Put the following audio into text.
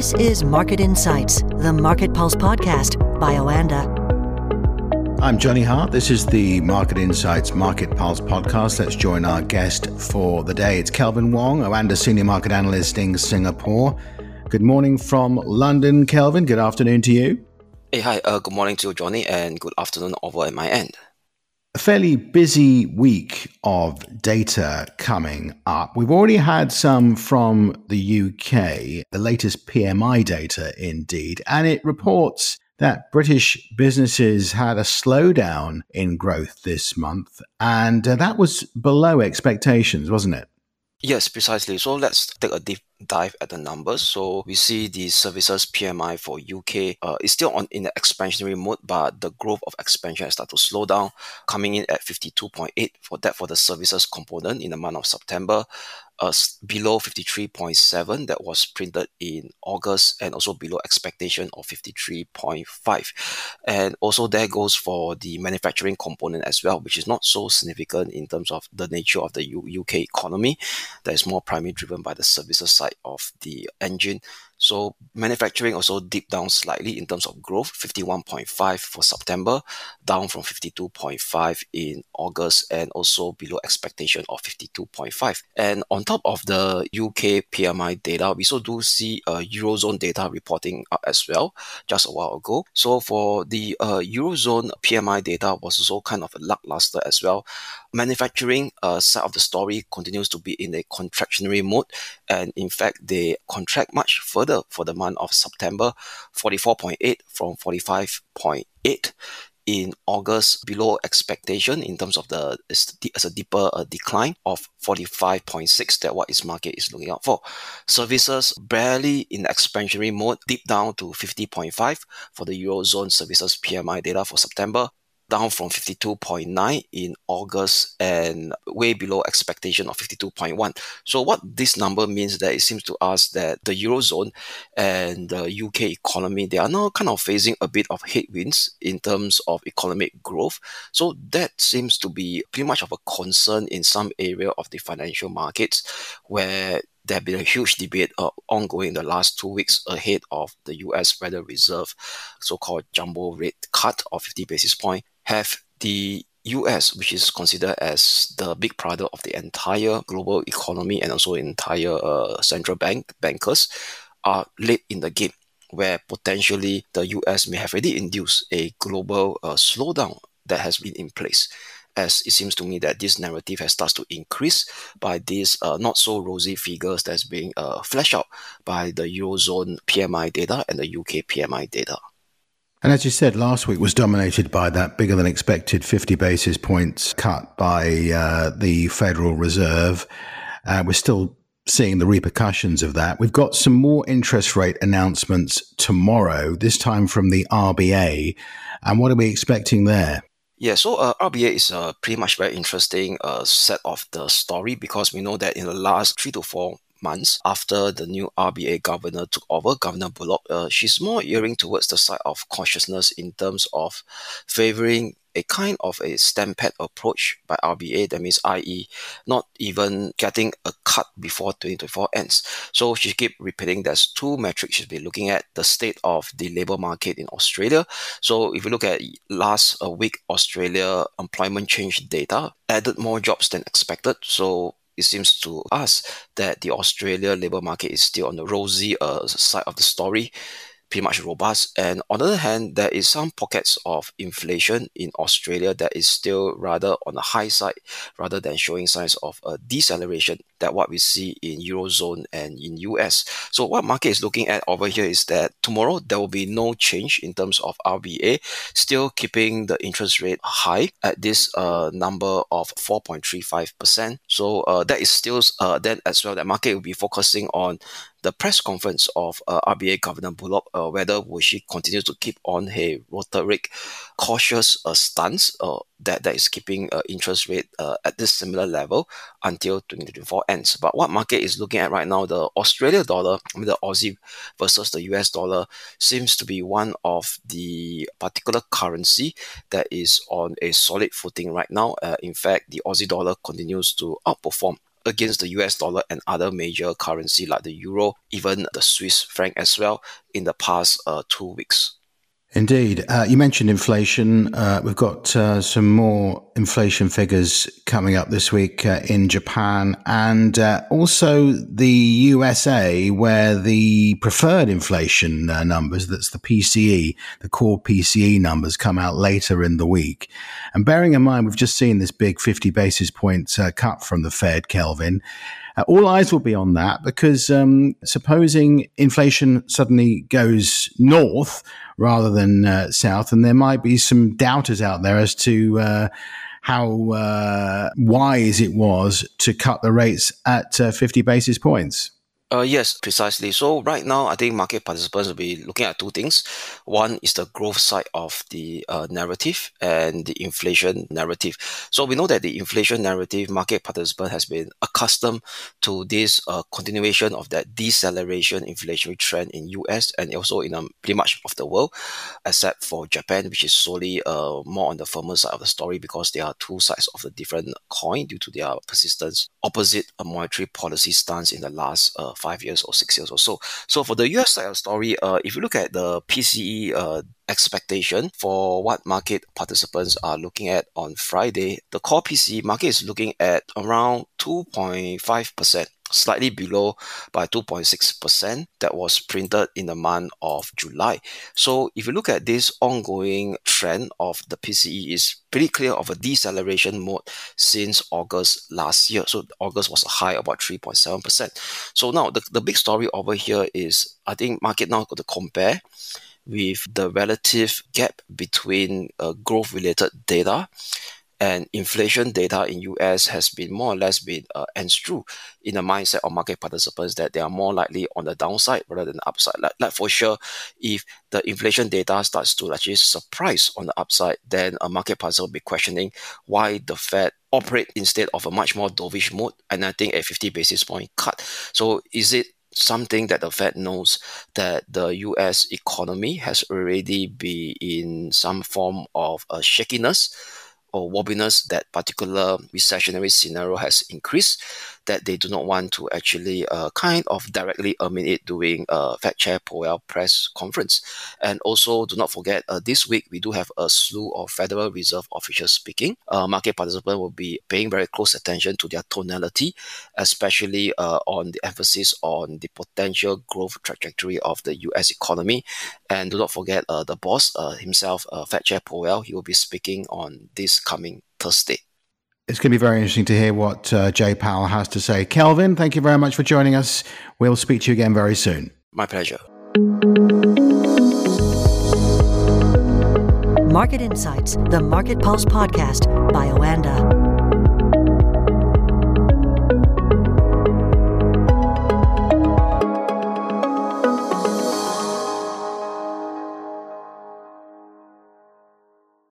This is Market Insights, the Market Pulse podcast by Oanda. I'm Johnny Hart. This is the Market Insights Market Pulse podcast. Let's join our guest for the day. It's Kelvin Wong, Oanda Senior Market Analyst in Singapore. Good morning from London, Kelvin. Good afternoon to you. Hey, hi. Good morning to you, Johnny, and good afternoon over at my end. A fairly busy week of data coming up. We've already had some from the UK, the latest PMI data indeed, and it reports that British businesses had a slowdown in growth this month, and that was below expectations, wasn't it? Yes, precisely. So let's take a deep dive at the numbers. So we see the services PMI for UK is still in the expansionary mode, but the growth of expansion has started to slow down, coming in at 52.8 for the services component in the month of September. Below 53.7 that was printed in August, and also below expectation of 53.5. And also there goes for the manufacturing component as well, which is not so significant in terms of the nature of the UK economy. That is more primarily driven by the services side of the engine. So manufacturing also dipped down slightly in terms of growth, 51.5 for September, down from 52.5 in August, and also below expectation of 52.5. And on top of the UK PMI data, we also do see Eurozone data reporting up as well just a while ago. So for the Eurozone PMI data was also kind of a lackluster as well. Manufacturing side of the story continues to be in a contractionary mode, and in fact they contract much further for the month of September, 44.8 from 45.8 in August, below expectation in terms of as a deeper decline of 45.6 that what its market is looking out for. Services barely in expansionary mode, deep down to 50.5 for the Eurozone services PMI data for September, down from 52.9 in August, and way below expectation of 52.1. So what this number means that it seems to us that the Eurozone and the UK economy, they are now kind of facing a bit of headwinds in terms of economic growth. So that seems to be pretty much of a concern in some area of the financial markets, where there have been a huge debate ongoing in the last 2 weeks ahead of the US Federal Reserve so-called jumbo rate cut of 50 basis points. Have the US, which is considered as the big brother of the entire global economy and also entire central bankers, are late in the game, where potentially the US may have already induced a global slowdown that has been in place, as it seems to me that this narrative has started to increase by these not so rosy figures that's being fleshed out by the Eurozone PMI data and the UK PMI data. And as you said, last week was dominated by that bigger than expected 50 basis points cut by the Federal Reserve. We're still seeing the repercussions of that. We've got some more interest rate announcements tomorrow, this time from the RBA. And what are we expecting there? Yeah, so RBA is pretty much very interesting set of the story, because we know that in the last 3 to 4 months after the new RBA governor took over, Governor Bullock, she's more erring towards the side of cautiousness in terms of favoring a kind of a stampede approach by RBA. That means, i.e., not even getting a cut before 2024 ends. So she keep repeating there's two metrics she's been looking at: the state of the labor market in Australia. So if you look at last week, Australia employment change data added more jobs than expected. So it seems to us that the Australia labor market is still on the rosy side of the story, pretty much robust. And on the other hand, there is some pockets of inflation in Australia that is still rather on the high side, rather than showing signs of a deceleration that what we see in Eurozone and in US. So what market is looking at over here is that tomorrow there will be no change in terms of RBA, still keeping the interest rate high at this number of 4.35%. So that is still then as well, that market will be focusing on the press conference of RBA Governor Bullock, whether will she continue to keep on her rhetoric, cautious stance that is keeping interest rate at this similar level until 2024 ends. But what market is looking at right now, the Australia dollar, the Aussie versus the US dollar, seems to be one of the particular currency that is on a solid footing right now. In fact, the Aussie dollar continues to outperform against the US dollar and other major currency like the euro, even the Swiss franc as well in the past 2 weeks. Indeed. You mentioned inflation. We've got some more inflation figures coming up this week in Japan and also the USA, where the preferred inflation numbers, that's the PCE, the core PCE numbers, come out later in the week. And bearing in mind, we've just seen this big 50 basis point cut from the Fed, Kelvin. All eyes will be on that because supposing inflation suddenly goes north rather than south, and there might be some doubters out there as to how wise it was to cut the rates at 50 basis points. Yes, precisely. So right now, I think market participants will be looking at two things. One is the growth side of the narrative and the inflation narrative. So we know that the inflation narrative, market participant has been accustomed to this continuation of that deceleration inflationary trend in US and also in pretty much of the world, except for Japan, which is solely more on the firmer side of the story because there are two sides of the different coin due to their persistence opposite a monetary policy stance in the last 5 years or 6 years or so. So for the US side of the story, if you look at the PCE expectation for what market participants are looking at on Friday, the core PCE market is looking at around 2.5%. Slightly below by 2.6% that was printed in the month of July. So if you look at this ongoing trend of the PCE is pretty clear of a deceleration mode since August last year. So August was a high about 3.7%. So now the big story over here is I think market now got to compare with the relative gap between growth-related data and inflation data in US has been more or less been true in the mindset of market participants that they are more likely on the downside rather than the upside. Like for sure, if the inflation data starts to actually surprise on the upside, then a market participant will be questioning why the Fed operate instead of a much more dovish mode. And I think a 50 basis point cut. So is it something that the Fed knows that the US economy has already been in some form of a shakiness or wobbliness, that particular recessionary scenario has increased, that they do not want to actually kind of directly admit it during Fed Chair Powell press conference. And also, do not forget, this week we do have a slew of Federal Reserve officials speaking. Market participants will be paying very close attention to their tonality, especially on the emphasis on the potential growth trajectory of the US economy. And do not forget the boss himself, Fed Chair Powell, he will be speaking on this coming Thursday. It's going to be very interesting to hear what Jay Powell has to say. Kelvin, thank you very much for joining us. We'll speak to you again very soon. My pleasure. Market Insights, the Market Pulse podcast by Oanda.